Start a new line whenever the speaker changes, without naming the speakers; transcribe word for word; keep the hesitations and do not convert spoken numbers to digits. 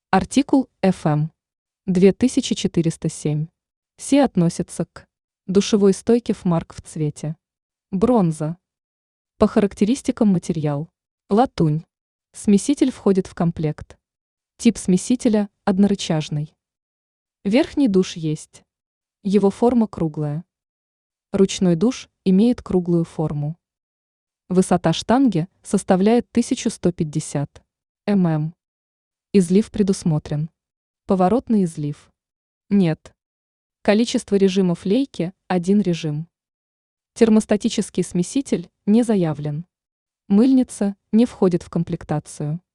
Артикул эф эм две тысячи четыреста семь. Си относится к душевой стойке Фмарк в цвете бронза. По характеристикам материал латунь. Смеситель входит в комплект. Тип смесителя однорычажный. Верхний душ есть. Его форма круглая. Ручной душ имеет круглую форму. Высота штанги составляет тысяча сто пятьдесят миллиметров. Излив предусмотрен. Поворотный излив. Нет. Количество режимов лейки – один режим. Термостатический смеситель не заявлен. Мыльница не входит в комплектацию.